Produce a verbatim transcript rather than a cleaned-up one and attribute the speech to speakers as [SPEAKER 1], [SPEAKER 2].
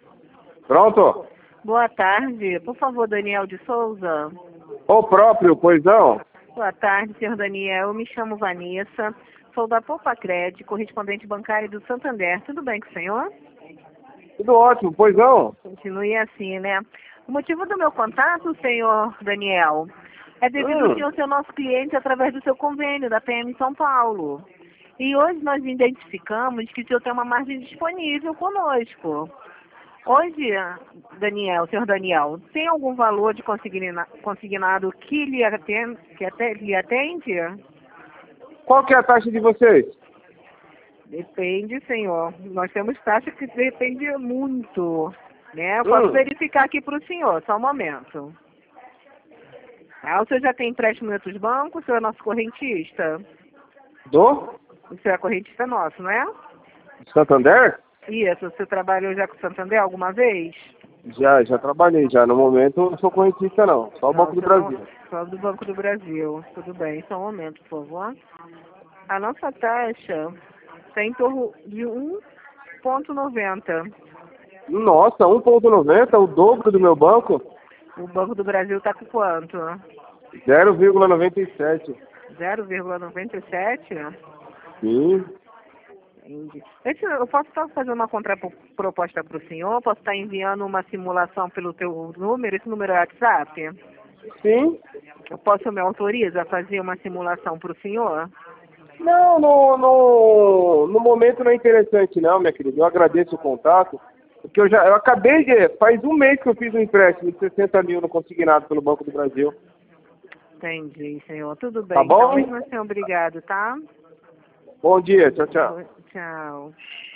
[SPEAKER 1] Pronto?
[SPEAKER 2] Boa tarde. Por favor, Daniel de Souza.
[SPEAKER 1] O próprio, pois não?
[SPEAKER 2] Boa tarde, senhor Daniel. Eu me chamo Vanessa. Sou da Popacred, correspondente bancário do Santander. Tudo bem com o senhor?
[SPEAKER 1] Tudo ótimo, pois não?
[SPEAKER 2] Continue assim, né? O motivo do meu contato, senhor Daniel, é devido ao
[SPEAKER 1] Hum,
[SPEAKER 2] senhor ser nosso cliente através do seu convênio da P M São Paulo. E hoje nós identificamos que o senhor tem uma margem disponível conosco. Hoje, Daniel, senhor Daniel, tem algum valor de consigna- consignado que lhe atende, que até, lhe atende?
[SPEAKER 1] qual que é a taxa de vocês?
[SPEAKER 2] Depende, senhor. Nós temos taxa que depende muito, né? Eu posso
[SPEAKER 1] Hum,
[SPEAKER 2] verificar aqui para o senhor, só um momento. Ah, o senhor já tem empréstimo em outros bancos? O senhor é nosso correntista?
[SPEAKER 1] do?
[SPEAKER 2] O senhor é correntista nosso, não é?
[SPEAKER 1] Santander?
[SPEAKER 2] Isso, você trabalhou já com o Santander alguma vez?
[SPEAKER 1] Já, já trabalhei, já. No momento eu não sou correntista não, só o
[SPEAKER 2] Não,
[SPEAKER 1] Banco do
[SPEAKER 2] você não.
[SPEAKER 1] Brasil.
[SPEAKER 2] Só do Banco do Brasil. Tudo bem, só um momento, por favor. A nossa taxa está em torno de um vírgula noventa.
[SPEAKER 1] Nossa, um ponto noventa, o dobro do meu banco?
[SPEAKER 2] O Banco do Brasil está com quanto?
[SPEAKER 1] zero vírgula noventa e sete.
[SPEAKER 2] zero vírgula noventa e sete?
[SPEAKER 1] Sim,
[SPEAKER 2] Entendi. Esse- Eu posso estar fazendo uma contraproposta para o senhor? Posso estar enviando uma simulação pelo teu número? Esse número é WhatsApp?
[SPEAKER 1] sim.
[SPEAKER 2] Eu posso me autoriza a fazer uma simulação para o senhor?
[SPEAKER 1] Não, no, no, no momento não é interessante não, minha querida. Eu agradeço o contato, porque eu já eu acabei de... Faz um mês que eu fiz um empréstimo de sessenta mil no consignado pelo Banco do Brasil.
[SPEAKER 2] Entendi, senhor. Tudo
[SPEAKER 1] Tá
[SPEAKER 2] bem. Então,
[SPEAKER 1] bom?
[SPEAKER 2] mesmo assim, obrigado, tá?
[SPEAKER 1] Bom dia, tchau, tchau.
[SPEAKER 2] Tchau.